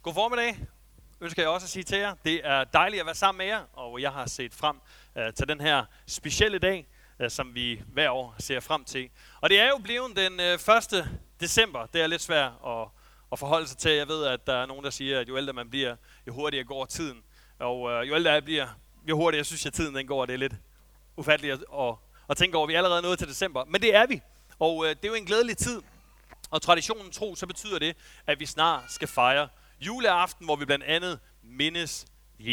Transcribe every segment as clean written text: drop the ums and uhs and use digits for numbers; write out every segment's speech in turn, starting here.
God formiddag, ønsker jeg også at sige til jer. Det er dejligt at være sammen med jer, og jeg har set frem til den her specielle dag, som vi hver år ser frem til. Og det er jo blevet den 1. december. Det er lidt svært at forholde sig til. Jeg ved, at der er nogen, der siger, at jo ældre man bliver, jo hurtigere går tiden. Og jo ældre jeg bliver, jo hurtigere synes jeg, tiden den går. Det er lidt ufatteligt at tænke over, at vi er allerede nået til december. Men det er vi, og det er jo en glædelig tid. Og traditionen tro, så betyder det, at vi snart skal fejre juleaften, hvor vi blandt andet mindes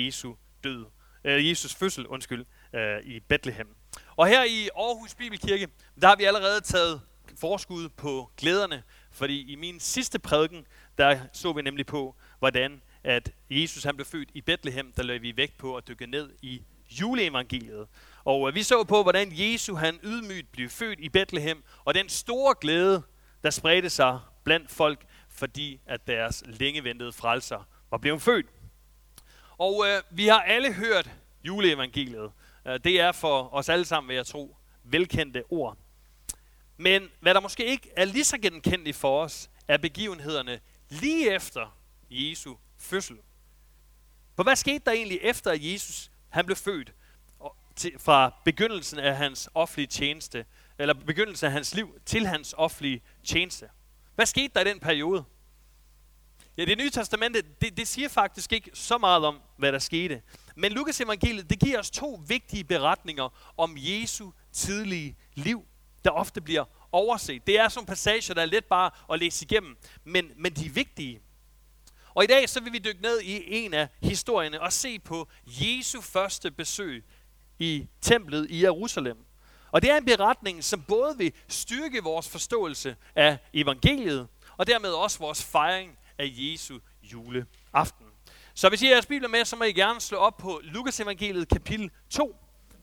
Jesus fødsel, i Bethlehem. Og her i Aarhus Bibelkirke, der har vi allerede taget forskud på glæderne, fordi i min sidste prædiken, der så vi nemlig på, hvordan at Jesus han blev født i Bethlehem, der lagde vi vægt på at dykke ned i juleevangeliet. Og vi så på, hvordan Jesus han ydmygt blev født i Bethlehem, og den store glæde, der spredte sig blandt folk, fordi at deres længe ventede frelser var blevet født. Og vi har alle hørt juleevangeliet. Det er for os alle sammen, vil jeg tro, velkendte ord. Men hvad der måske ikke er lige så genkendeligt for os, er begivenhederne lige efter Jesu fødsel. For hvad skete der egentlig efter, at Jesus han blev født? Fra begyndelsen af hans offentlige tjeneste, eller begyndelsen af hans liv til hans offentlige tjeneste. Hvad skete der i den periode? Ja, det Nye Testamente, det siger faktisk ikke så meget om, hvad der skete. Men Lukas evangeliet, det giver os 2 vigtige beretninger om Jesu tidlige liv, der ofte bliver overset. Det er sådan passager, der er let bare at læse igennem, men de er vigtige. Og i dag så vil vi dykke ned i en af historierne og se på Jesu første besøg i templet i Jerusalem. Og det er en beretning, som både vil styrke vores forståelse af evangeliet, og dermed også vores fejring af Jesu juleaften. Så hvis I har jeres bibler med, så må I gerne slå op på Lukas evangeliet kapitel 2.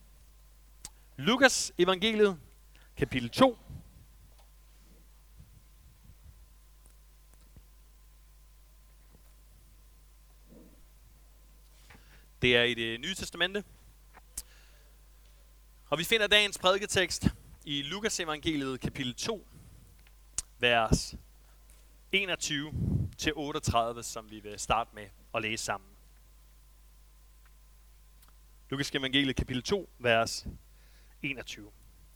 Lukas evangeliet kapitel 2. Det er i Det Nye Testamente. Og vi finder dagens prædiketekst i Lukas evangeliet kapitel 2, vers 21-38, som vi vil starte med at læse sammen. Lukas evangeliet kapitel 2, vers 21.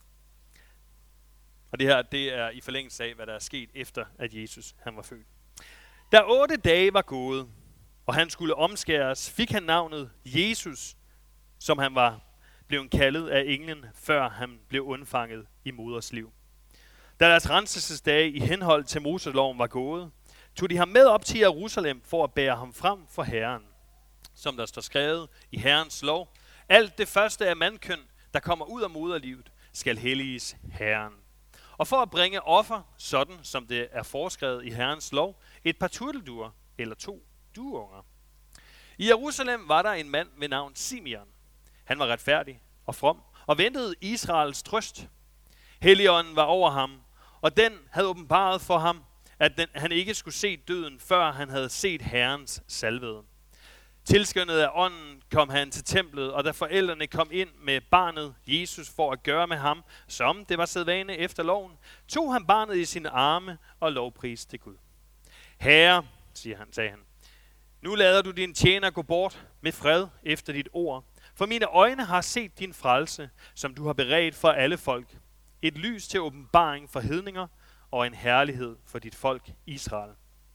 Og det her, det er i forlængelse af, hvad der er sket efter, at Jesus han var født. Da 8 dage var gået, og han skulle omskæres, fik han navnet Jesus, som han var blevet kaldet af englen, før han blev undfanget i moders liv. Da deres renselsesdage i henhold til Moseloven var gået, tog de ham med op til Jerusalem for at bære ham frem for Herren. Som der står skrevet i Herrens lov, alt det første af mandkøn, der kommer ud af moderlivet, skal helliges Herren. Og for at bringe offer, sådan som det er foreskrevet i Herrens lov, et par turtelduer eller 2 dueunger. I Jerusalem var der en mand ved navn Simeon. Han var retfærdig og from og ventede Israels trøst. Helligånden var over ham, og den havde åbenbaret for ham, at han ikke skulle se døden, før han havde set Herrens salvede. Tilskyndet af ånden kom han til templet, og da forældrene kom ind med barnet Jesus for at gøre med ham, som det var sædvane efter loven, tog han barnet i sine arme og lovpriste Gud. Herre, sagde han, nu lader du din tjener gå bort med fred efter dit ord, for mine øjne har set din frelse, som du har beredt for alle folk. Et lys til åbenbaring for hedninger og en herlighed for dit folk Israel.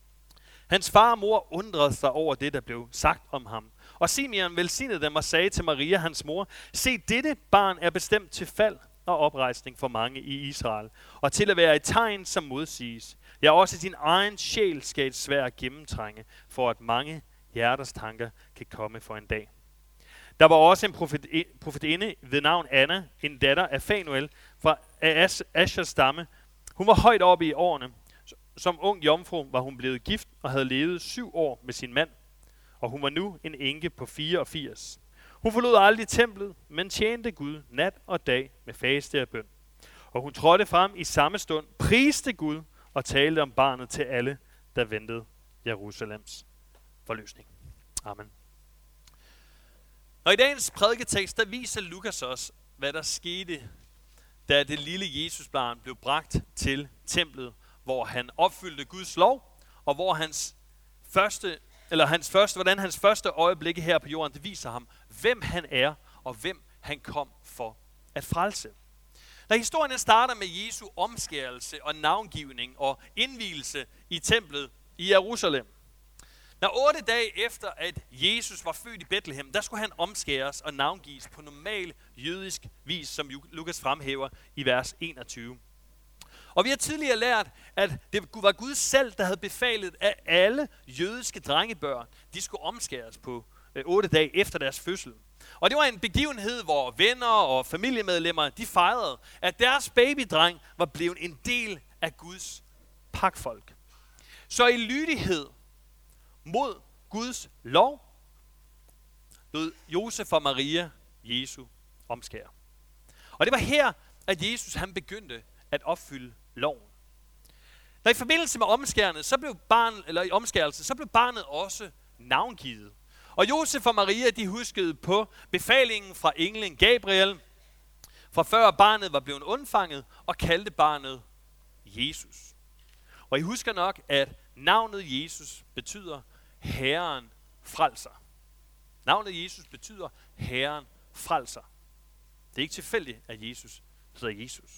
Hans far og mor undrede sig over det, der blev sagt om ham. Og Simeon velsignede dem og sagde til Maria, hans mor, se, dette barn er bestemt til fald og oprejsning for mange i Israel, og til at være et tegn, som modsiges. Ja, også din egen sjæl skal et sværd gennemtrænge, for at mange hjerters tanker kan komme for en dag. Der var også en profetinde ved navn Anna, en datter af Fanuel fra Ashers stamme. Hun var højt oppe i årene. Som ung jomfru var hun blevet gift og havde levet 7 år med sin mand. Og hun var nu en enke på 84. Hun forlod aldrig templet, men tjente Gud nat og dag med faste og bøn. Og hun trådte frem i samme stund, priste Gud og talte om barnet til alle, der ventede Jerusalems forløsning. Amen. Og i dagens prædiketekst, der viser Lukas os, hvad der skete, da det lille Jesusbarn blev bragt til templet, hvor han opfyldte Guds lov, og hvor hans første hvordan hans første øjeblikke her på jorden, det viser ham, hvem han er, og hvem han kom for at frelse. Når historien starter med Jesu omskærelse og navngivning og indvielse i templet i Jerusalem. Når 8 dage efter, at Jesus var født i Bethlehem, der skulle han omskæres og navngives på normal jødisk vis, som Lukas fremhæver i vers 21. Og vi har tidligere lært, at det var Gud selv, der havde befalet, at alle jødiske drengebørn, de skulle omskæres på 8 dage efter deres fødsel. Og det var en begivenhed, hvor venner og familiemedlemmer, de fejrede, at deres babydreng var blevet en del af Guds pakfolk. Så i lydighed mod Guds lov, lod Josef og Maria Jesu omskære. Og det var her, at Jesus han begyndte at opfylde loven. Når i forbindelse med omskærelsen, så blev barnet også navngivet. Og Josef og Maria, de huskede på befalingen fra englen Gabriel, fra før barnet var blevet undfanget, og kaldte barnet Jesus. Og I husker nok, at navnet Jesus betyder Herren frelser. Navnet Jesus betyder Herren frelser. Det er ikke tilfældigt, at Jesus hedder Jesus.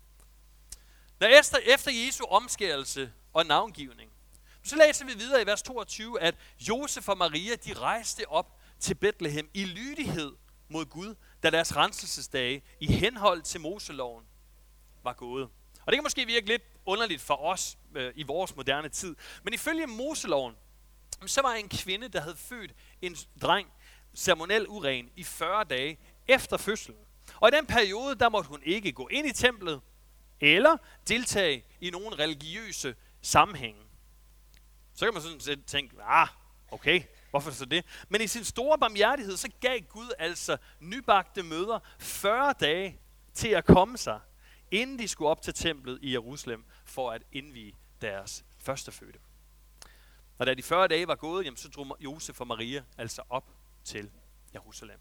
Når efter Jesu omskærelse og navngivning, så læser vi videre i vers 22, at Josef og Maria, de rejste op til Bethlehem i lydighed mod Gud, da deres renselsesdage i henhold til Moseloven var gået. Og det kan måske virke lidt underligt for os i vores moderne tid, men ifølge Moseloven, så var en kvinde, der havde født en dreng, ceremoniel uren i 40 dage efter fødslen. Og i den periode, der måtte hun ikke gå ind i templet, eller deltage i nogle religiøse sammenhænge. Så kan man sådan set tænke, okay, hvorfor så det? Men i sin store barmhjertighed, så gav Gud altså nybagte mødre 40 dage til at komme sig, inden de skulle op til templet i Jerusalem for at indvie deres førstefødte. Og da de 40 dage var gået, jamen, så drog Josef og Maria altså op til Jerusalem.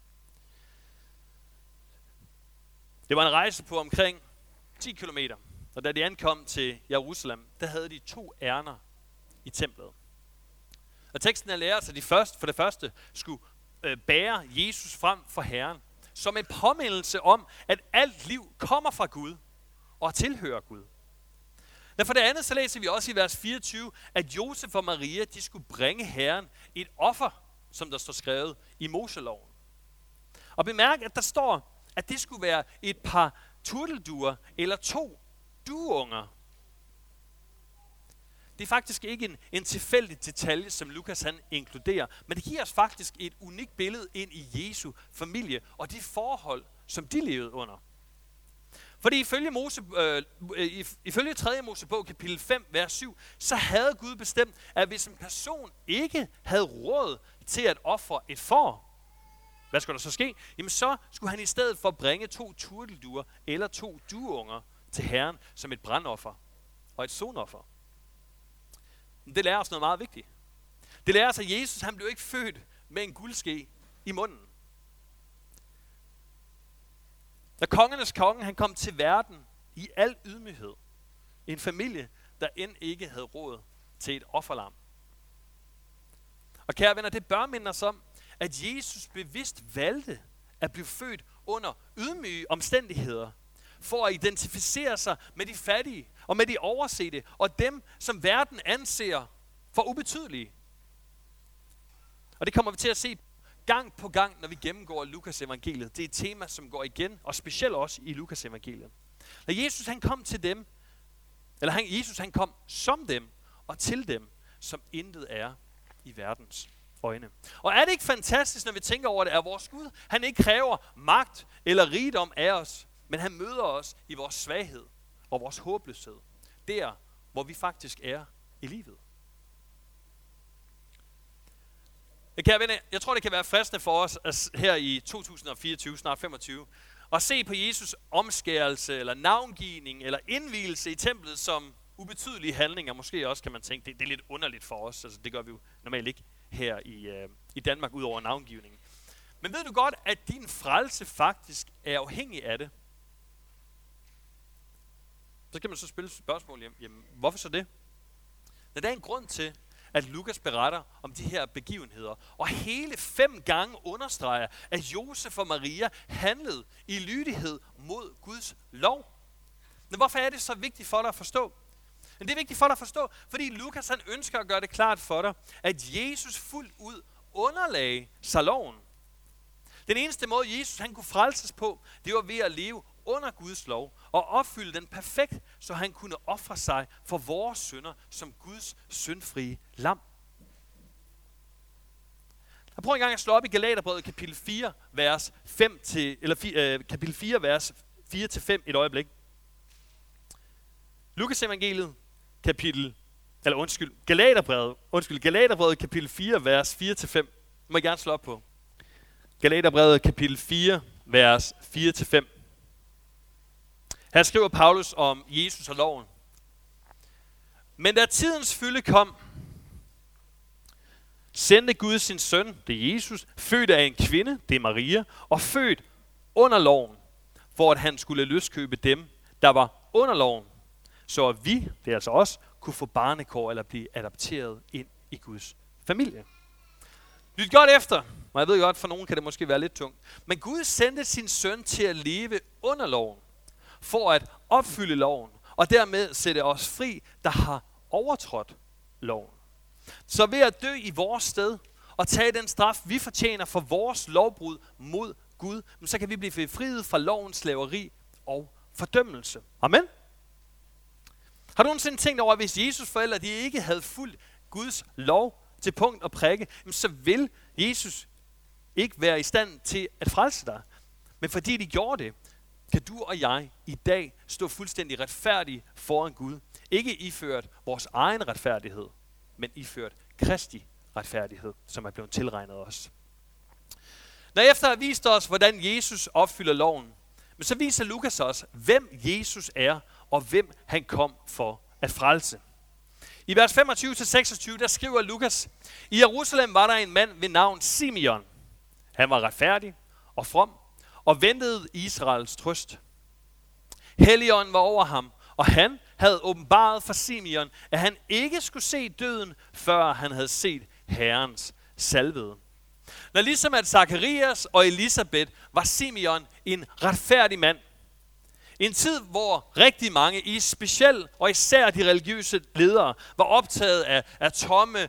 Det var en rejse på omkring 10 kilometer, og da de ankom til Jerusalem, der havde de 2 ærner i templet. Og teksten er lærer, at de for det første skulle bære Jesus frem for Herren, som en påmindelse om, at alt liv kommer fra Gud og tilhører Gud. Men for det andet, så læser vi også i vers 24, at Josef og Maria, de skulle bringe Herren et offer, som der står skrevet i Moseloven. Og bemærk, at der står, at det skulle være et par turtelduer eller 2 dueunger. Det er faktisk ikke en tilfældig detalje, som Lukas han inkluderer, men det giver os faktisk et unikt billede ind i Jesu familie og de forhold, som de levede under. Fordi ifølge 3. Mosebog kapitel 5, vers 7, så havde Gud bestemt, at hvis en person ikke havde råd til at ofre et får, hvad skulle der så ske? Jamen så skulle han i stedet for bringe 2 turtelduer eller 2 dueunger til Herren som et brandoffer og et sonoffer. Det lærer os noget meget vigtigt. Det lærer os, at Jesus han blev ikke født med en guldske i munden. Da kongernes konge han kom til verden i al ydmyghed, en familie, der end ikke havde råd til et offerlam. Og kære venner, det bør minde os om, at Jesus bevidst valgte at blive født under ydmyge omstændigheder, for at identificere sig med de fattige og med de oversete, og dem, som verden anser for ubetydelige. Og det kommer vi til at se gang på gang, når vi gennemgår Lukas evangeliet. Det er et tema, som går igen, og specielt også i Lukas evangeliet. Når Jesus han kom til dem, Jesus han kom som dem, og til dem, som intet er i verdens øjne. Og er det ikke fantastisk, når vi tænker over det, at vores Gud, han ikke kræver magt eller rigdom af os, men han møder os i vores svaghed og vores håbløshed. Der, hvor vi faktisk er i livet. Kære venner, jeg tror, det kan være fristende for os her i 2024, snart 25, at se på Jesus omskærelse, eller navngivning, eller indvielse i templet som ubetydelige handlinger. Måske også kan man tænke, det er lidt underligt for os. Altså, det gør vi jo normalt ikke her i Danmark, ud over navngivningen. Men ved du godt, at din frelse faktisk er afhængig af det? Så kan man så spille spørgsmål, jamen, hvorfor så det? Der er en grund til, at Lukas beretter om de her begivenheder, og hele 5 gange understreger, at Josef og Maria handlede i lydighed mod Guds lov. Men hvorfor er det så vigtigt for dig at forstå? Men det er vigtigt for dig at forstå, fordi Lukas han ønsker at gøre det klart for dig, at Jesus fuldt ud underlagde sig loven. Den eneste måde, Jesus han kunne frelses på, det var ved at leve under Guds lov og opfylde den perfekt, så han kunne ofre sig for vores synder som Guds syndfrie lam. Jeg prøver en gang at slå op i Galaterbrevet kapitel 4, vers 4-5 et øjeblik. Lukas evangeliet Galaterbrevet kapitel 4, vers 4-5. Må jeg gerne slå op på. Galaterbrevet kapitel 4, vers 4-5. Her skriver Paulus om Jesus og loven. Men da tidens fylde kom, sendte Gud sin søn, det er Jesus, født af en kvinde, det er Maria, og født under loven, for at han skulle løskøbe dem, der var under loven, så at vi, det er altså os, kunne få barnekår eller blive adopteret ind i Guds familie. Lyt godt efter, og jeg ved godt, for nogen kan det måske være lidt tungt. Men Gud sendte sin søn til at leve under loven, for at opfylde loven, og dermed sætte os fri, der har overtrådt loven. Så ved at dø i vores sted, og tage den straf, vi fortjener for vores lovbrud mod Gud, så kan vi blive befriet fra lovens slaveri og fordømmelse. Amen. Har du nogensinde tænkt over, at hvis Jesus forældre de ikke havde fulgt Guds lov til punkt og prikke, så vil Jesus ikke være i stand til at frelse dig. Men fordi de gjorde det, kan du og jeg i dag stå fuldstændig retfærdige foran Gud. Ikke iført vores egen retfærdighed, men iført Kristi retfærdighed, som er blevet tilregnet os. Når efter har vist os, hvordan Jesus opfylder loven, men så viser Lukas os, hvem Jesus er, og hvem han kom for at frelse. I vers 25-26, der skriver Lukas, i Jerusalem var der en mand ved navn Simeon. Han var retfærdig og from, og ventede Israels trøst. Helligånden var over ham, og han havde åbenbaret for Simeon, at han ikke skulle se døden, før han havde set Herrens salvede. Når ligesom at Zakarias og Elisabeth var Simeon en retfærdig mand. En tid, hvor rigtig mange, i specielt og især de religiøse ledere, var optaget af tomme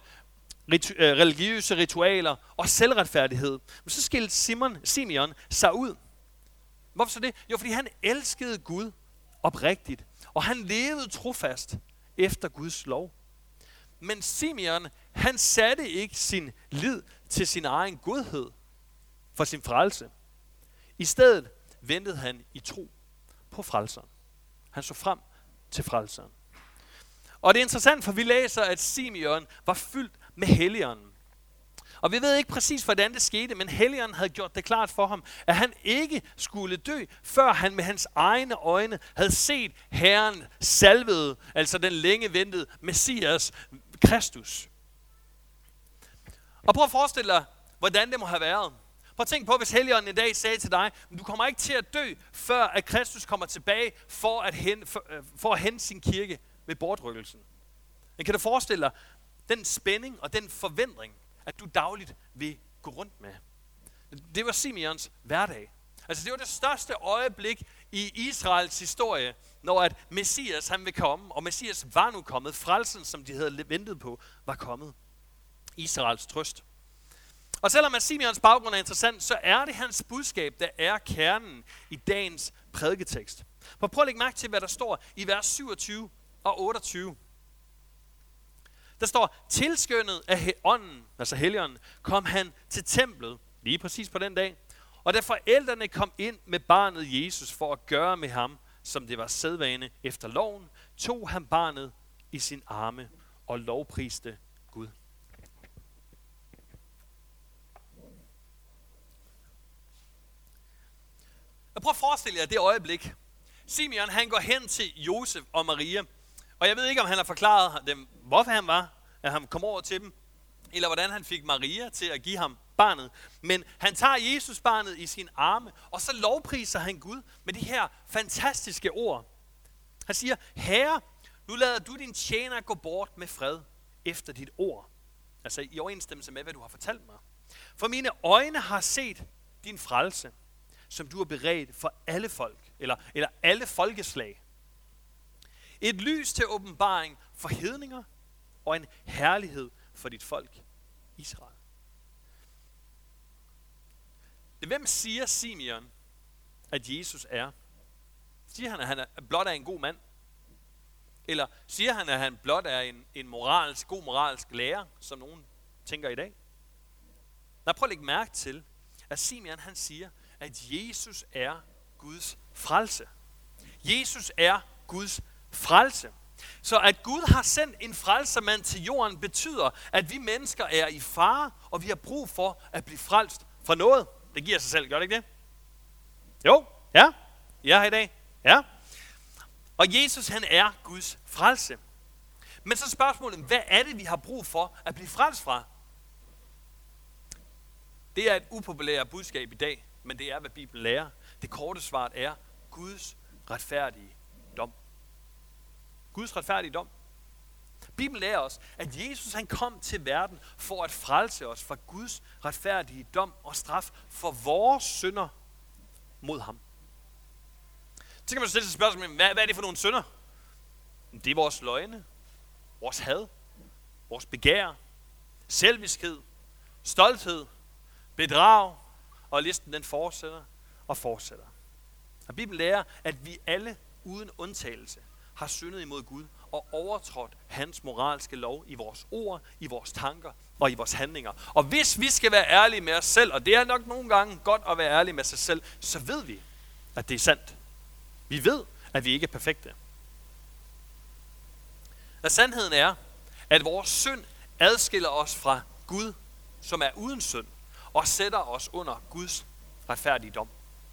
religiøse ritualer og selvretfærdighed. Men så skilte Simeon sig ud. Hvorfor så det? Jo, fordi han elskede Gud oprigtigt, og han levede trofast efter Guds lov. Men Simeon, han satte ikke sin lid til sin egen godhed for sin frelse. I stedet ventede han i tro på frelseren. Han så frem til frelseren. Og det er interessant, for vi læser, at Simeon var fyldt med Helligånden. Og vi ved ikke præcis, hvordan det skete, men Helligånden havde gjort det klart for ham, at han ikke skulle dø, før han med hans egne øjne havde set Herren salvede, altså den længe ventede Messias, Kristus. Og prøv at forestille dig, hvordan det må have været. Prøv at tænke på, hvis Helligånden i dag sagde til dig, du kommer ikke til at dø, før at Kristus kommer tilbage for at hente sin kirke ved bortrykkelsen. Men kan du forestille dig den spænding og den forventning, at du dagligt vil gå rundt med? Det var Simeons hverdag. Altså det var det største øjeblik i Israels historie, når at Messias han vil komme, og Messias var nu kommet. Frelsen, som de havde ventet på, var kommet. Israels trøst. Og selvom at Simeons baggrund er interessant, så er det hans budskab, der er kernen i dagens prædiketekst. Prøv at lægge mærke til, hvad der står i vers 27 og 28. Der står, tilskyndet af ånden, altså Helligånden, kom han til templet, lige præcis på den dag. Og da forældrene kom ind med barnet Jesus for at gøre med ham, som det var sædvane efter loven, tog han barnet i sin arme og lovpriste Gud. Jeg prøver at forestille jer det øjeblik. Simeon han går hen til Josef og Maria, og jeg ved ikke, om han har forklaret dem, hvorfor han var, at han kom over til dem, eller hvordan han fik Maria til at give ham barnet. Men han tager Jesus barnet i sin arme, og så lovpriser han Gud med de her fantastiske ord. Han siger, Herre, nu lader du din tjener gå bort med fred efter dit ord. Altså i overensstemmelse med, hvad du har fortalt mig. For mine øjne har set din frelse, som du har beredt for alle folk, eller alle folkeslag. Et lys til åbenbaring for hedninger, og en herlighed for dit folk, Israel. Hvem siger Simeon, at Jesus er? Siger han, at han blot er en god mand? Eller siger han, at han blot er en god moralsk lærer, som nogen tænker i dag? Nej, prøv at lægge mærke til, at Simeon han siger, at Jesus er Guds frelse. Jesus er Guds frelse. Så at Gud har sendt en frelsermand til jorden, betyder, at vi mennesker er i fare, og vi har brug for at blive frelst fra noget. Det giver sig selv, gør det ikke det? Jo, ja. Jeg er her i dag. Ja. Og Jesus, han er Guds frelse. Men så spørgsmålet, hvad er det, vi har brug for at blive frelst fra? Det er et upopulært budskab i dag, men det er, hvad Bibelen lærer. Det korte svar er Guds retfærdige dom. Guds retfærdige dom. Bibelen lærer os, at Jesus han kom til verden for at frelse os fra Guds retfærdige dom og straf for vores synder mod ham. Så kan man stille sig spørgsmålet, hvad er det for nogle synder? Det er vores løgne, vores had, vores begær, selviskhed, stolthed, bedrag, og listen den fortsætter og fortsætter. Og Bibelen lærer, at vi alle uden undtagelse har syndet imod Gud og overtrådt hans moralske lov i vores ord, i vores tanker og i vores handlinger. Og hvis vi skal være ærlige med os selv, og det er nok nogle gange godt at være ærlige med sig selv, så ved vi, at det er sandt. Vi ved, at vi ikke er perfekte. Og sandheden er, at vores synd adskiller os fra Gud, som er uden synd, og sætter os under Guds retfærdige dom.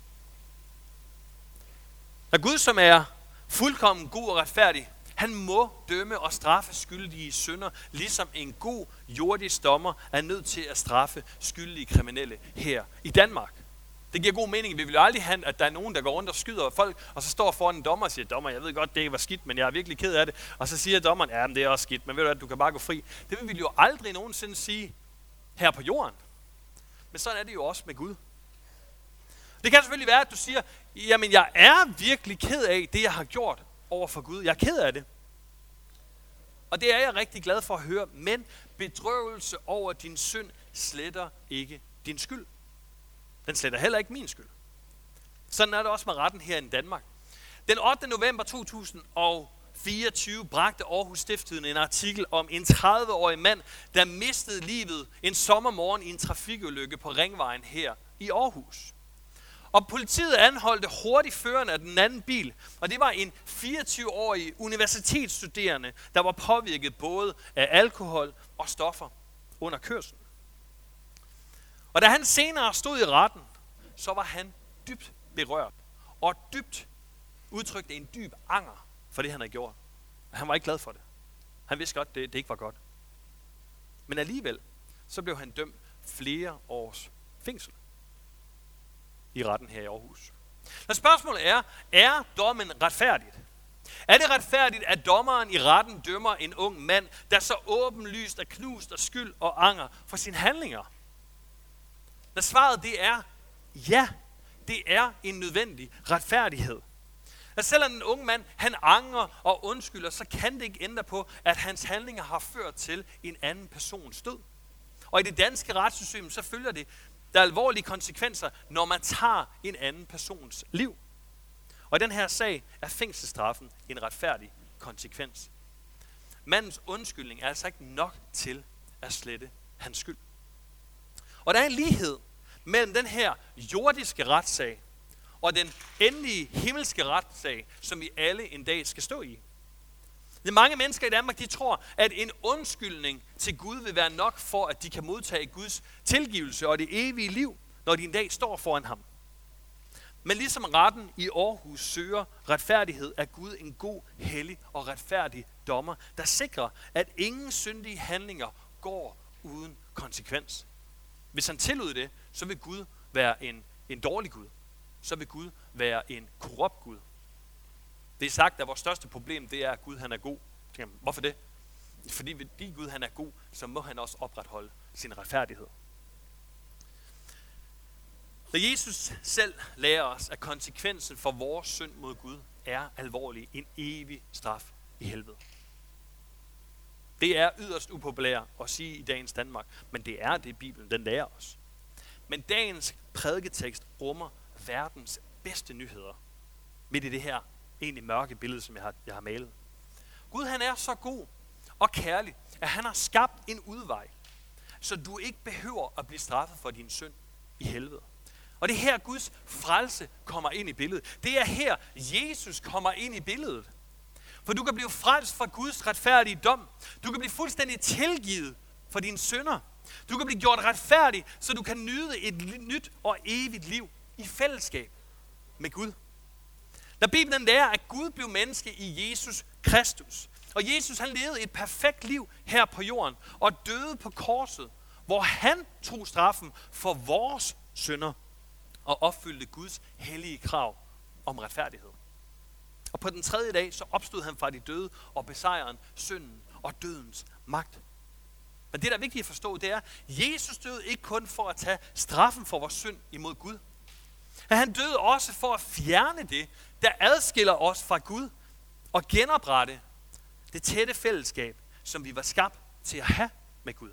Når Gud, som er fuldkommen god og retfærdig, han må dømme og straffe skyldige synder, ligesom en god jordisk dommer er nødt til at straffe skyldige kriminelle her i Danmark. Det giver god mening. Vi vil jo aldrig have, at der er nogen, der går rundt og skyder folk, og så står foran en dommer og siger, dommer, jeg ved godt, det ikke var skidt, men jeg er virkelig ked af det. Og så siger dommeren, ja, men det er også skidt, men ved du hvad, du kan bare gå fri. Det vil vi jo aldrig nogensinde sige her på jorden. Men sådan er det jo også med Gud. Det kan selvfølgelig være, at du siger, jamen jeg er virkelig ked af det, jeg har gjort over for Gud. Jeg er ked af det. Og det er jeg rigtig glad for at høre, men bedrøvelse over din synd sletter ikke din skyld. Den sletter heller ikke min skyld. Sådan er det også med retten her i Danmark. Den 8. november 2024 bragte Aarhus Stiftstidende en artikel om en 30-årig mand, der mistede livet en sommermorgen i en trafikulykke på Ringvejen her i Aarhus. Og politiet anholdte hurtigt føreren af den anden bil, og det var en 24-årig universitetsstuderende, der var påvirket både af alkohol og stoffer under kørslen. Og da han senere stod i retten, så var han dybt berørt og dybt udtrykte en dyb anger for det, han havde gjort. Og han var ikke glad for det. Han vidste godt, det ikke var godt. Men alligevel, så blev han dømt flere års fængsel i retten her i Aarhus. Og spørgsmålet er dommen retfærdigt? Er det retfærdigt, at dommeren i retten dømmer en ung mand, der så åbenlyst er knust af skyld og anger for sine handlinger? Når svaret det er, ja, det er en nødvendig retfærdighed. At selvom en ung mand, han angrer og undskylder, så kan det ikke ændre på, at hans handlinger har ført til en anden persons død. Og i det danske retssystem, så følger det, der er alvorlige konsekvenser, når man tager en anden persons liv. Og i den her sag er fængselsstraffen en retfærdig konsekvens. Mandens undskyldning er altså ikke nok til at slette hans skyld. Og der er en lighed mellem den her jordiske retssag og den endelige himmelske retssag, som vi alle en dag skal stå i. De mange mennesker i Danmark, de tror, at en undskyldning til Gud vil være nok for, at de kan modtage Guds tilgivelse og det evige liv, når de en dag står foran ham. Men ligesom retten i Aarhus søger retfærdighed, er Gud en god, hellig og retfærdig dommer, der sikrer, at ingen syndige handlinger går uden konsekvens. Hvis han tillod det, så vil Gud være en dårlig Gud. Så vil Gud være en korrupt Gud. Det er sagt, at vores største problem, det er, at Gud han er god. Hvorfor det? Fordi Gud han er god, så må han også opretholde sin retfærdighed. Når Jesus selv lærer os, at konsekvensen for vores synd mod Gud er alvorlig, en evig straf i helvede. Det er yderst upopulært at sige i dagens Danmark, men det er det, Bibelen den lærer os. Men dagens prædiketekst rummer verdens bedste nyheder midt i det her egentlig mørke billede, som jeg har malet. Gud han er så god og kærlig, at han har skabt en udvej, så du ikke behøver at blive straffet for din synd i helvede. Og det er her Guds frelse kommer ind i billedet. Det er her Jesus kommer ind i billedet. For du kan blive frelst fra Guds retfærdige dom. Du kan blive fuldstændig tilgivet for dine synder. Du kan blive gjort retfærdig, så du kan nyde et nyt og evigt liv i fællesskab med Gud. Når Bibelen lærer, at Gud blev menneske i Jesus Kristus. Og Jesus han levede et perfekt liv her på jorden og døde på korset, hvor han tog straffen for vores synder og opfyldte Guds hellige krav om retfærdighed. Og på den tredje dag, så opstod han fra de døde og besejrede synden og dødens magt. Men det, der er vigtigt at forstå, det er, at Jesus døde ikke kun for at tage straffen for vores synd imod Gud. Men han døde også for at fjerne det, der adskiller os fra Gud og genoprette det tætte fællesskab, som vi var skabt til at have med Gud.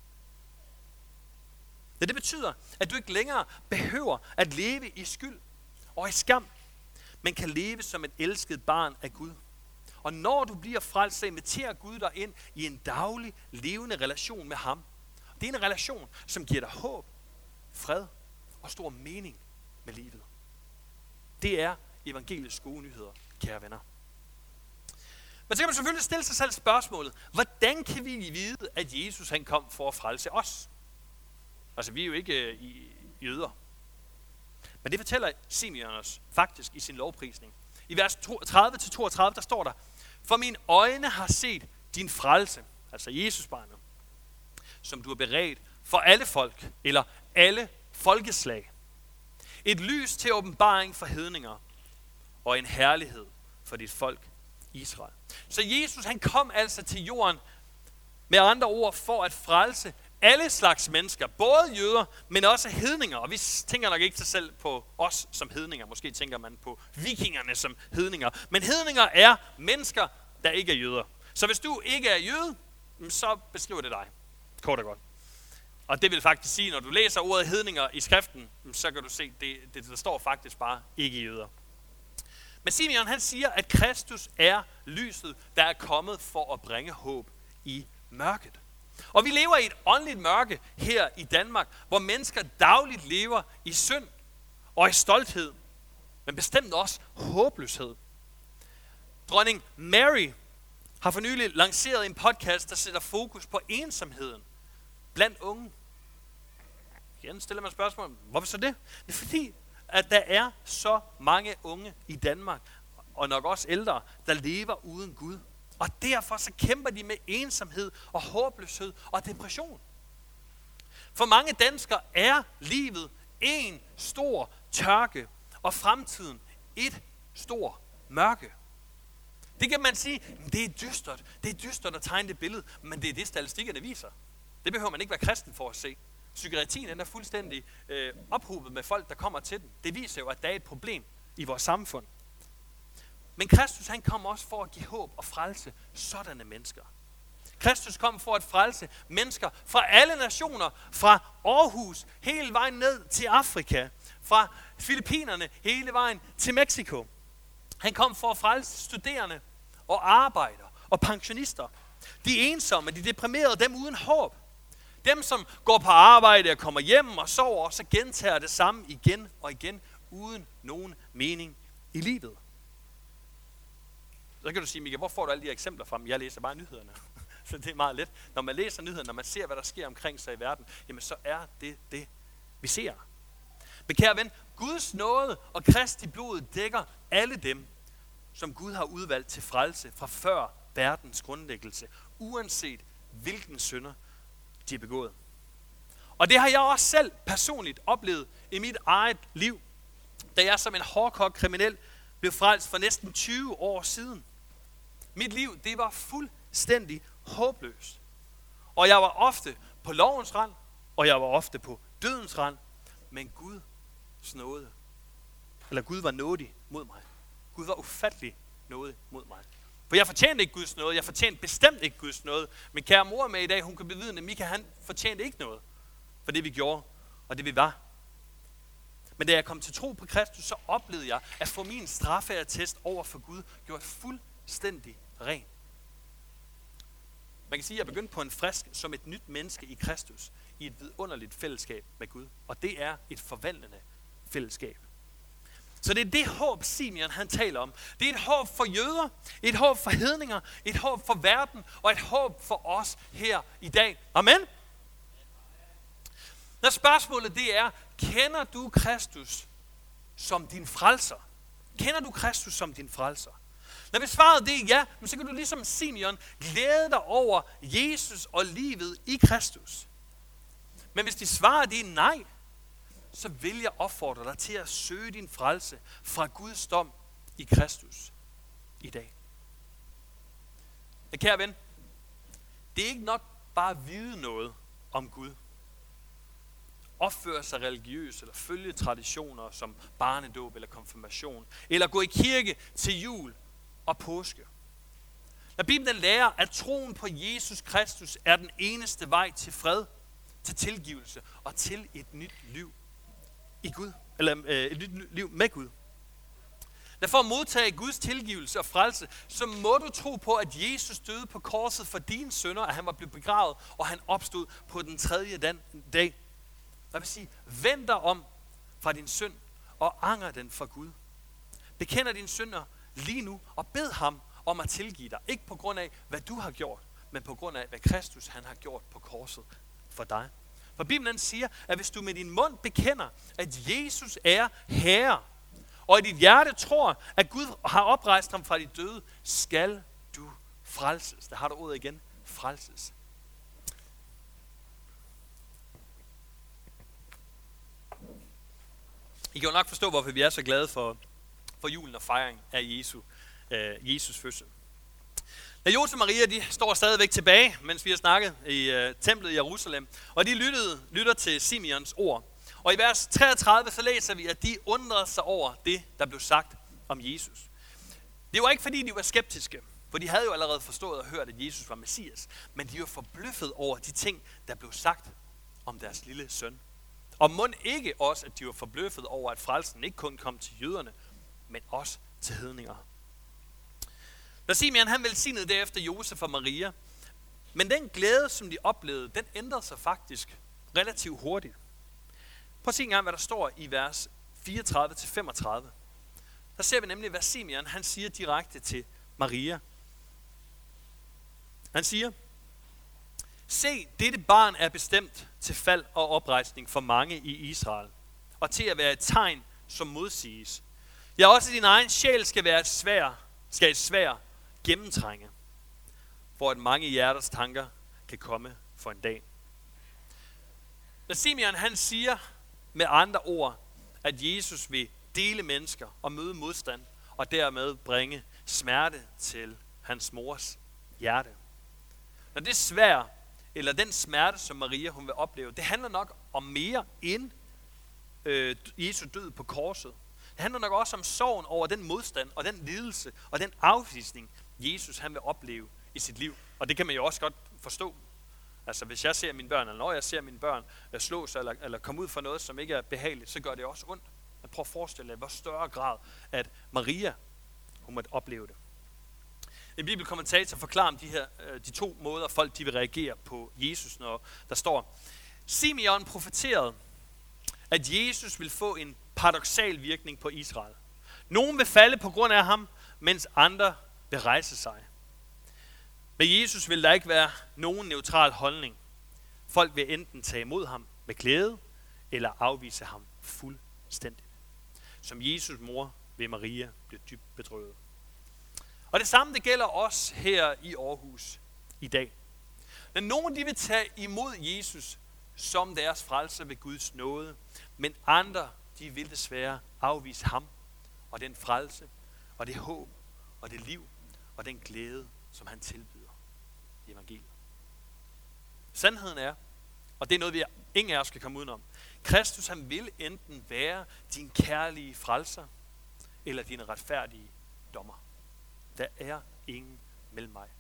Det betyder, at du ikke længere behøver at leve i skyld og i skam, men kan leve som et elsket barn af Gud. Og når du bliver frelst, så inviterer Gud dig ind i en daglig, levende relation med ham. Det er en relation, som giver dig håb, fred og stor mening med livet. Det er evangeliets gode nyheder, kære venner. Men så kan man selvfølgelig stille sig selv spørgsmålet, hvordan kan vi vide, at Jesus han kom for at frelse os? Altså, vi er jo ikke jøder. Men det fortæller Simeon os faktisk i sin lovprisning. I vers 30-32, der står der, for mine øjne har set din frelse, altså Jesusbarnet, som du har beredt for alle folk, eller alle folkeslag. Et lys til åbenbaring for hedninger, og en herlighed for dit folk Israel. Så Jesus han kom altså til jorden, med andre ord, for at frelse alle slags mennesker, både jøder, men også hedninger. Og vi tænker nok ikke sig selv på os som hedninger. Måske tænker man på vikingerne som hedninger. Men hedninger er mennesker, der ikke er jøder. Så hvis du ikke er jøde, så beskriver det dig. Kort og godt. Og det vil faktisk sige, når du læser ordet hedninger i skriften, så kan du se, det der står faktisk bare ikke jøder. Men Simeon han siger, at Kristus er lyset, der er kommet for at bringe håb i mørket. Og vi lever i et åndeligt mørke her i Danmark, hvor mennesker dagligt lever i synd og i stolthed, men bestemt også håbløshed. Dronning Mary har for nylig lanceret en podcast, der sætter fokus på ensomheden blandt unge. Igen stiller man spørgsmål, hvorfor så det? Det er fordi, at der er så mange unge i Danmark, og nok også ældre, der lever uden Gud. Og derfor så kæmper de med ensomhed og håbløshed og depression. For mange danskere er livet en stor tørke, og fremtiden et stort mørke. Det kan man sige, det er dystert. Det er dystert at tegne det billede, men det er det, statistikkerne viser. Det behøver man ikke være kristen for at se. Psykiatrien den er fuldstændig ophobet med folk, der kommer til den. Det viser jo, at der er et problem i vores samfund. Men Kristus han kom også for at give håb og frelse sådanne mennesker. Kristus kom for at frelse mennesker fra alle nationer, fra Aarhus hele vejen ned til Afrika, fra Filippinerne hele vejen til Mexico. Han kom for at frelse studerende og arbejdere og pensionister. De ensomme, de deprimerede, dem uden håb. Dem, som går på arbejde og kommer hjem og sover, og så gentager det samme igen og igen, uden nogen mening i livet. Så kan du sige, Mika, hvor får du alle de eksempler fra? Jeg læser bare nyhederne. Så det er meget let. Når man læser nyhederne, når man ser, hvad der sker omkring sig i verden, jamen så er det, vi ser. Men kære ven, Guds nåde og Kristi blod dækker alle dem, som Gud har udvalgt til frelse fra før verdens grundlæggelse, uanset hvilken synder de er begået. Og det har jeg også selv personligt oplevet i mit eget liv, da jeg som en hårdkogt kriminel blev frelst for næsten 20 år siden. Mit liv, det var fuldstændig håbløst. Og jeg var ofte på lovens rand, og jeg var ofte på dødens rand, men Gud snåede. Eller Gud var nådig mod mig. Gud var ufattelig nådig mod mig. For jeg fortjente ikke Guds nåde. Jeg fortjente bestemt ikke Guds nåde. Min kære mor er med i dag, hun kan bevidne, at Mika, han fortjente ikke noget for det vi gjorde, og det vi var. Men da jeg kom til tro på Kristus, så oplevede jeg at få min straffeattest over for Gud gjort fuldstændig ren. Man kan sige, at jeg begyndte på en frisk som et nyt menneske i Kristus, i et vidunderligt fællesskab med Gud. Og det er et forvandlende fællesskab. Så det er det håb, Simeon han taler om. Det er et håb for jøder, et håb for hedninger, et håb for verden og et håb for os her i dag. Amen? Når spørgsmålet det er, kender du Kristus som din frelser? Kender du Kristus som din frelser? Når vi svarede det ja, så kan du ligesom Simeon glæde dig over Jesus og livet i Kristus. Men hvis de svarer det nej, så vil jeg opfordre dig til at søge din frelse fra Guds dom i Kristus i dag. Men kære ven, det er ikke nok bare at vide noget om Gud. Opføre sig religiøst eller følge traditioner som barnedåb eller konfirmation. Eller gå i kirke til jul og påske. Når Bibelen lærer, at troen på Jesus Kristus er den eneste vej til fred, til tilgivelse og til et nyt liv i Gud, eller et nyt liv med Gud. For at modtage Guds tilgivelse og frelse, så må du tro på, at Jesus døde på korset for dine synder, at han var blevet begravet, og han opstod på den tredje dag. Jeg vil sige, vend dig om fra din synd og anger den for Gud. Bekender dine synder lige nu og bed ham om at tilgive dig. Ikke på grund af, hvad du har gjort, men på grund af, hvad Kristus han har gjort på korset for dig. For Bibelen siger, at hvis du med din mund bekender, at Jesus er Herre, og i dit hjerte tror, at Gud har oprejst ham fra de døde, skal du frelses. Der har du ordet igen. Frelses. I kan jo nok forstå, hvorfor vi er så glade for julen og fejring af Jesus fødsel. Da Josef og Maria, de står stadigvæk tilbage, mens vi har snakket i templet i Jerusalem, og de lytter til Simeons ord. Og i vers 33, så læser vi, at de undrede sig over det, der blev sagt om Jesus. Det var ikke fordi, de var skeptiske, for de havde jo allerede forstået og hørt, at Jesus var Messias, men de var forbløffet over de ting, der blev sagt om deres lille søn. Og mon ikke også, at de var forbløffet over, at frelsen ikke kun kom til jøderne, men også til hedninger. Når Simeon han velsignede derefter Josef og Maria, men den glæde, som de oplevede, den ændrede sig faktisk relativt hurtigt. Prøv at se en gang, hvad der står i vers 34-35. Der ser vi nemlig, hvad Simeon han siger direkte til Maria. Han siger, se, dette barn er bestemt til fald og oprejsning for mange i Israel, og til at være et tegn, som modsiges. Ja, også din egen sjæl skal et sværd gennemtrænge, for at mange hjerters tanker kan komme for en dag. Når Simeon han siger med andre ord, at Jesus vil dele mennesker og møde modstand, og dermed bringe smerte til hans mors hjerte. Når det sværd, eller den smerte, som Maria hun vil opleve, det handler nok om mere end Jesu død på korset. Det handler nok også om sorgen over den modstand og den lidelse og den afvisning, Jesus han vil opleve i sit liv. Og det kan man jo også godt forstå. Altså hvis jeg ser mine børn, eller når jeg ser mine børn slås eller komme ud for noget, som ikke er behageligt, så gør det også ondt. Men prøv at forestille dig, hvor større grad, at Maria hun måtte opleve det. En bibelkommentator forklarer om de to måder, folk de vil reagere på Jesus, når der står, Simeon profeterede, at Jesus vil få en paradoksal virkning på Israel. Nogen vil falde på grund af ham, mens andre vil rejse sig. Med Jesus vil der ikke være nogen neutral holdning. Folk vil enten tage imod ham med glæde, eller afvise ham fuldstændigt. Som Jesus' mor vil Maria blive dybt bedrøvet. Og det samme det gælder også her i Aarhus i dag. Når nogen de vil tage imod Jesus som deres frelser ved Guds nåde, men andre de vil desværre afvise ham og den frelse og det håb og det liv og den glæde, som han tilbyder. i evangeliet. Sandheden er, og det er noget, vi ingen af os skal komme udenom. Kristus, han vil enten være din kærlige frelser, eller din retfærdige dommer. Der er ingen mellem mig.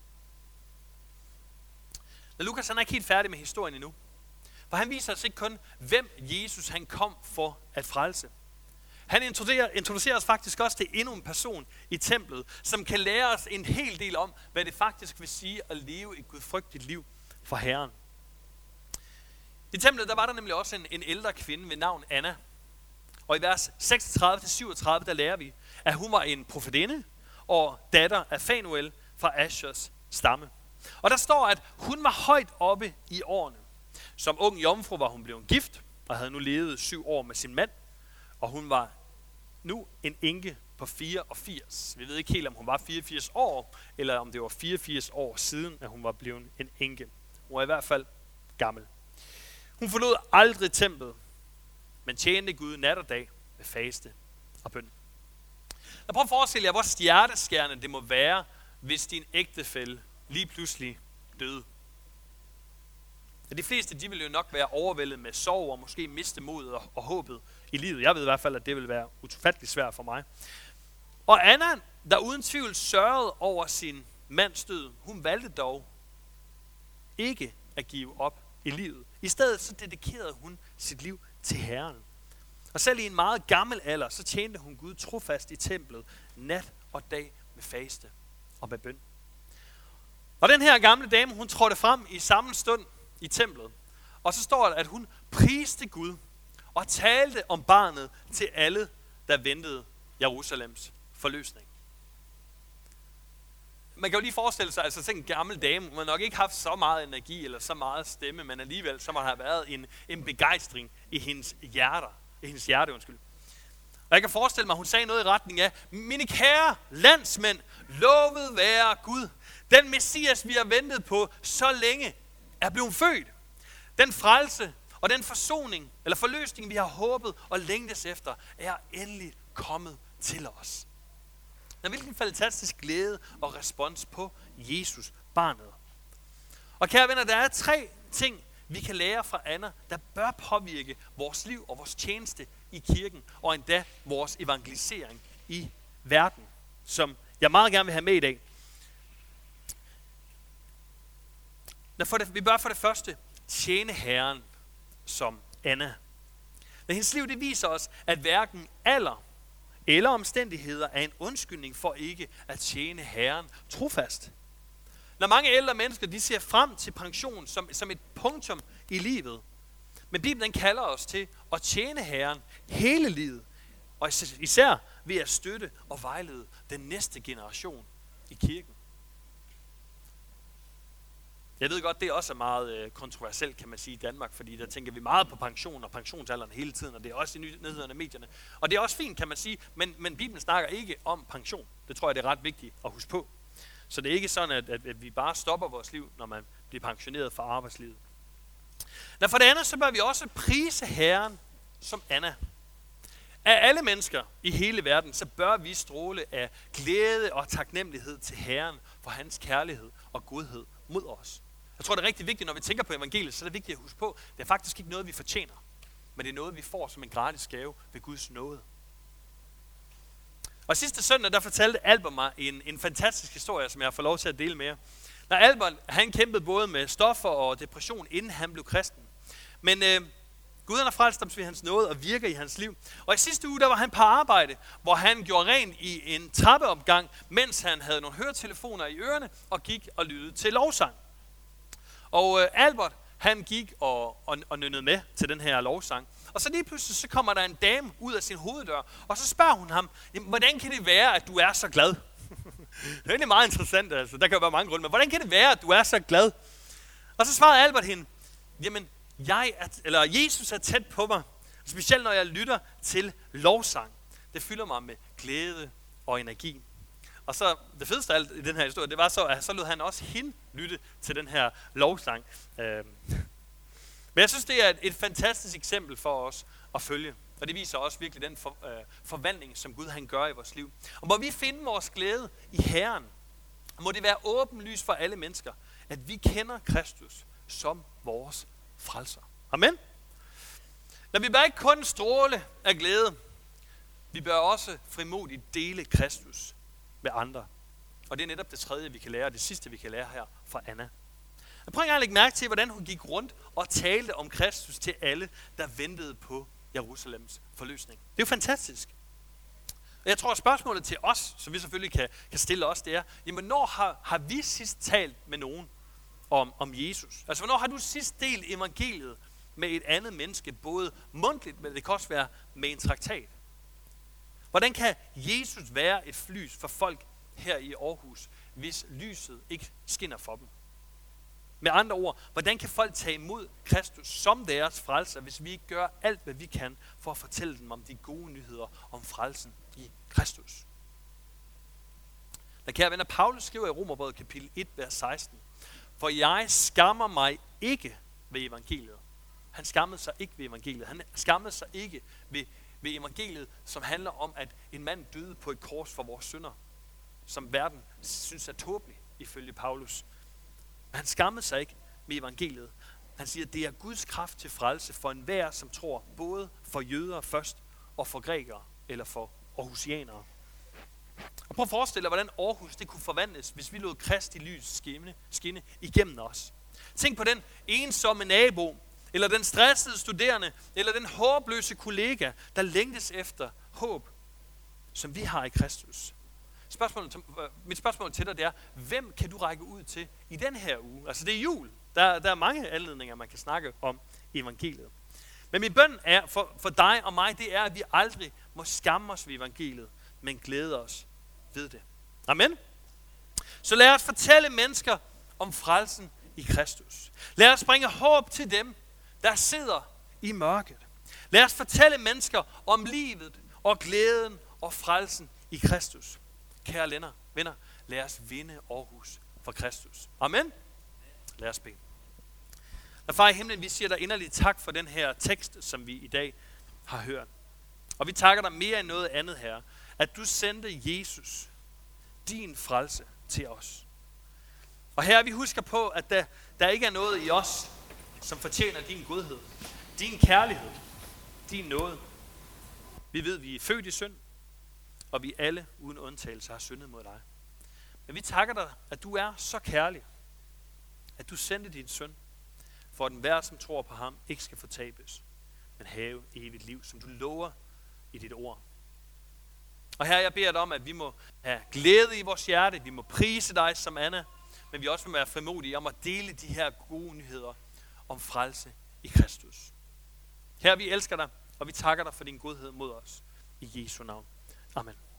Men Lukas, han er ikke helt færdig med historien endnu. For han viser os ikke kun, hvem Jesus han kom for at frelse. Han introducerer os faktisk også til endnu en person i templet, som kan lære os en hel del om, hvad det faktisk vil sige at leve et gudfrygtigt liv for Herren. I templet der var der nemlig også en ældre kvinde ved navn Anna. Og i vers 36-37 der lærer vi, at hun var en profetinde og datter af Fanuel fra Ashers stamme. Og der står, at hun var højt oppe i årene. Som ung jomfru var hun blevet gift og havde nu levet 7 år med sin mand. Og hun var nu en enke på 84. Vi ved ikke helt, om hun var 84 år, eller om det var 84 år siden, at hun var blevet en enke. Hun var i hvert fald gammel. Hun forlod aldrig templet, men tjente Gud nat og dag med faste og bøn. Jeg prøver at forestille jer, hvor hjerteskærende det må være, hvis din ægtefælle lige pludselig døde. De fleste de vil jo nok være overvældet med sorg og måske miste modet og håbet i livet. Jeg ved i hvert fald, at det vil være ufatteligt svært for mig. Og Anna, der uden tvivl sørgede over sin mands død, hun valgte dog ikke at give op i livet. I stedet så dedikerede hun sit liv til Herren. Og selv i en meget gammel alder, så tjente hun Gud trofast i templet nat og dag med faste og med bøn. Og den her gamle dame, hun trådte frem i samme stund i templet. Og så står der, at hun priste Gud og talte om barnet til alle, der ventede Jerusalems forløsning. Man kan jo lige forestille sig, altså sådan en gammel dame, hun har nok ikke haft så meget energi eller så meget stemme, men alligevel så må der have været en begejstring i hendes hjerte. Og jeg kan forestille mig, at hun sagde noget i retning af, mine kære landsmænd, lovet være Gud. Den Messias, vi har ventet på så længe, er blevet født. Den frelse og den forløsning, vi har håbet og længtes efter, er endelig kommet til os. Der er hvilken fantastisk glæde og respons på Jesus, barnet. Og kære venner, der er 3 ting, vi kan lære fra Anna, der bør påvirke vores liv og vores tjeneste i kirken, og endda vores evangelisering i verden, som jeg meget gerne vil have med i dag. Vi bør for det første tjene Herren som Anna. Men hendes liv det viser os, at hverken alder eller omstændigheder er en undskyldning for ikke at tjene Herren trofast. Når mange ældre mennesker de ser frem til pension som et punktum i livet, men Bibelen kalder os til at tjene Herren hele livet, og især ved at støtte og vejlede den næste generation i kirken. Jeg ved godt, det også er meget kontroversielt, kan man sige, i Danmark, fordi der tænker vi meget på pension og pensionsalderen hele tiden, og det er også i nyhederne og medierne. Og det er også fint, kan man sige, men Bibelen snakker ikke om pension. Det tror jeg, det er ret vigtigt at huske på. Så det er ikke sådan, at vi bare stopper vores liv, når man bliver pensioneret fra arbejdslivet. For det andet, så bør vi også prise Herren som Anna. Af alle mennesker i hele verden, så bør vi stråle af glæde og taknemmelighed til Herren for hans kærlighed og godhed mod os. Jeg tror, det er rigtig vigtigt, når vi tænker på evangeliet, så er det vigtigt at huske på, det er faktisk ikke noget, vi fortjener, men det er noget, vi får som en gratis gave ved Guds nåde. Og sidste søndag, der fortalte Albert mig en fantastisk historie, som jeg får lov til at dele med jer. Når Albert, han kæmpede både med stoffer og depression, inden han blev kristen. Men Gud har frelst ham ved hans nåde og virker i hans liv. Og i sidste uge, der var han på arbejde, hvor han gjorde rent i en trappeopgang, mens han havde nogle høretelefoner i ørerne og gik og lyttede til lovsang. Og Albert, han gik og nynnede med til den her lovsang. Og så lige pludselig, så kommer der en dame ud af sin hoveddør, og så spørger hun ham, hvordan kan det være, at du er så glad? Det er egentlig meget interessant, altså. Der kan jo være mange grunde, men hvordan kan det være, at du er så glad? Og så svarede Albert hende, jamen, Jesus er tæt på mig, specielt når jeg lytter til lovsang. Det fylder mig med glæde og energi. Og så det fedeste af alt i den her historie, det var så, at så lod han også hende lytte til den her lovsang. Men jeg synes, det er et fantastisk eksempel for os at følge. Og det viser også virkelig den forvandling, som Gud han gør i vores liv. Og må vi finde vores glæde i Herren, må det være åbenlyst for alle mennesker, at vi kender Kristus som vores frelser. Amen. Men vi bør ikke kun stråle af glæde. Vi bør også frimodigt dele Kristus med andre. Og det er netop det tredje, vi kan lære, det sidste, vi kan lære her fra Anna. Jeg prøver engang at lægge mærke til, hvordan hun gik rundt og talte om Kristus til alle, der ventede på Jerusalems forløsning. Det er jo fantastisk. Og jeg tror, at spørgsmålet til os, som vi selvfølgelig kan stille os, det er, jamen, hvornår har vi sidst talt med nogen om Jesus? Altså, hvornår har du sidst delt evangeliet med et andet menneske, både mundtligt, men det kan også være med en traktat? Hvordan kan Jesus være et lys for folk her i Aarhus, hvis lyset ikke skinner for dem? Med andre ord, hvordan kan folk tage imod Kristus som deres frelser, hvis vi ikke gør alt, hvad vi kan for at fortælle dem om de gode nyheder om frelsen i Kristus? Da kære venner, Paulus skriver i Romerbrevet kapitel 1, vers 16, for jeg skammer mig ikke ved evangeliet. Han skammede sig ikke ved evangeliet. Han skammede sig ikke ved evangeliet, som handler om, at en mand døde på et kors for vores synder, som verden synes er tåbelig, ifølge Paulus. Men han skammede sig ikke med evangeliet. Han siger, at det er Guds kraft til frelse for enhver, som tror, både for jøder først, og for grækere, eller for aarhusianere. Og prøv at forestille dig, hvordan Aarhus det kunne forvandles, hvis vi lod Kristi lys skinne igennem os. Tænk på den ensomme nabo, eller den stressede studerende, eller den håbløse kollega, der længtes efter håb, som vi har i Kristus. Mit spørgsmål til dig, det er, hvem kan du række ud til i den her uge? Altså det er jul. Der er mange anledninger, man kan snakke om evangeliet. Men min bøn er for dig og mig, det er, at vi aldrig må skamme os ved evangeliet, men glæde os ved det. Amen. Så lad os fortælle mennesker om frelsen i Kristus. Lad os bringe håb til dem, der sidder i mørket. Lad os fortælle mennesker om livet og glæden og frelsen i Kristus. Kære venner, lad os vinde Aarhus for Kristus. Amen. Lad os bede. Og far i himlen, vi siger dig inderligt tak for den her tekst, som vi i dag har hørt. Og vi takker dig mere end noget andet her, at du sendte Jesus, din frelse, til os. Og her vi husker på, at der ikke er noget i os, som fortjener din godhed, din kærlighed, din nåde. Vi ved, at vi er født i synd, og vi alle uden undtagelse har syndet mod dig. Men vi takker dig, at du er så kærlig, at du sendte din søn, for at enhver, som tror på ham, ikke skal fortabes, men have evigt liv, som du lover i dit ord. Og her jeg beder dig om, at vi må have glæde i vores hjerte, vi må prise dig som Anna, men vi også må være frimodige om at dele de her gode nyheder om frelse i Kristus. Her vi elsker dig, og vi takker dig for din godhed mod os. I Jesu navn. Amen.